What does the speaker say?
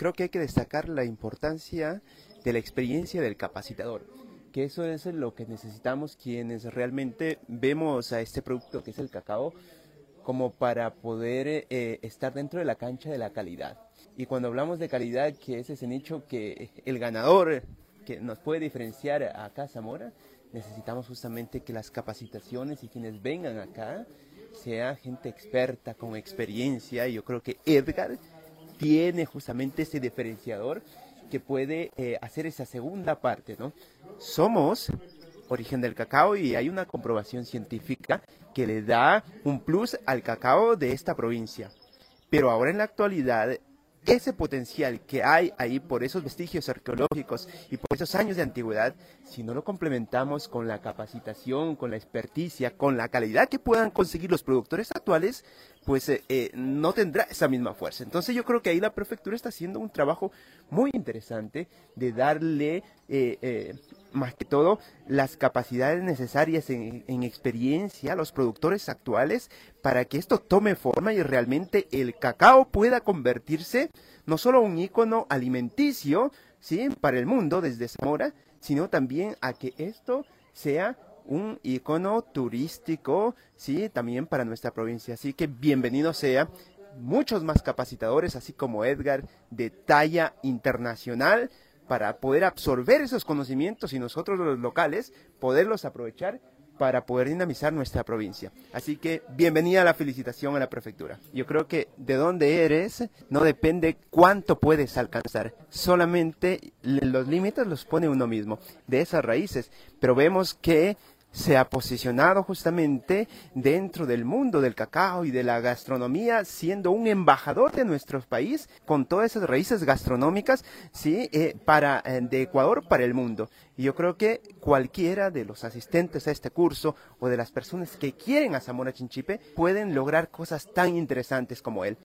creo que hay que destacar la importancia de la experiencia del capacitador, que eso es lo que necesitamos quienes realmente vemos a este producto que es el cacao como para poder estar dentro de la cancha de la calidad. Y cuando hablamos de calidad, que es ese nicho que el ganador que nos puede diferenciar acá a Zamora, necesitamos justamente que las capacitaciones y quienes vengan acá sea gente experta, con experiencia. Y yo creo que Edgar tiene justamente ese diferenciador que puede hacer esa segunda parte, ¿no? Somos origen del cacao y hay una comprobación científica que le da un plus al cacao de esta provincia. Pero ahora en la actualidad, ese potencial que hay ahí por esos vestigios arqueológicos y por esos años de antigüedad, si no lo complementamos con la capacitación, con la experticia, con la calidad que puedan conseguir los productores actuales, pues no tendrá esa misma fuerza. Entonces yo creo que ahí la prefectura está haciendo un trabajo muy interesante de darle más que todo las capacidades necesarias en experiencia a los productores actuales para que esto tome forma y realmente el cacao pueda convertirse no solo un ícono alimenticio, ¿sí?, para el mundo desde Zamora, sino también a que esto sea un icono turístico, sí, también para nuestra provincia. Así que bienvenido sea, muchos más capacitadores, así como Edgar, de talla internacional, para poder absorber esos conocimientos y nosotros los locales poderlos aprovechar para poder dinamizar nuestra provincia. Así que bienvenida a la felicitación a la prefectura. Yo creo que de dónde eres no depende cuánto puedes alcanzar, solamente los límites los pone uno mismo, de esas raíces, pero vemos que se ha posicionado justamente dentro del mundo del cacao y de la gastronomía, siendo un embajador de nuestro país con todas esas raíces gastronómicas, sí, de Ecuador para el mundo. Y yo creo que cualquiera de los asistentes a este curso o de las personas que quieren a Zamora Chinchipe pueden lograr cosas tan interesantes como él.